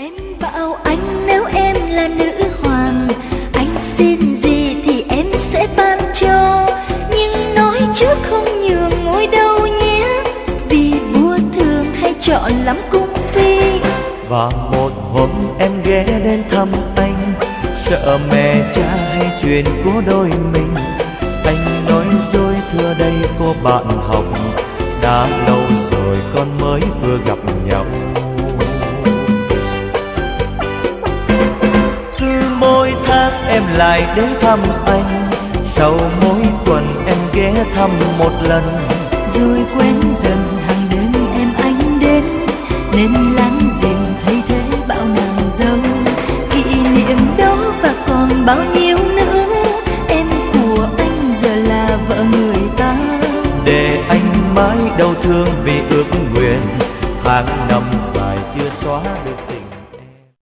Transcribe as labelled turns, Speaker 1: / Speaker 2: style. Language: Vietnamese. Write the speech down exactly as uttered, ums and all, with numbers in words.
Speaker 1: Em bảo anh nếu em là nữ hoàng, anh xin gì thì em sẽ ban cho, nhưng nói trước không nhường ngôi đâu nhé, vì vua thường hay chọn lắm cung phi.
Speaker 2: Và một hôm em ghé đến thăm anh, sợ mẹ cha hay chuyện của đôi mình. Anh nói dối thưa đây cô bạn học, đã lâu rồi con mới vừa gặp nhau. Cứ mỗi tháng em lại đến thăm anh, sau mỗi tuần em ghé thăm một lần.
Speaker 1: Rồi quen dần hàng đêm em anh đến, nên láng giềng thay thế bao nàng dâu. Kỷ niệm đó và còn bao nhiêu nữa, em của anh giờ là vợ người ta.
Speaker 2: Để anh mãi đau thương vì ước nguyện, tháng năm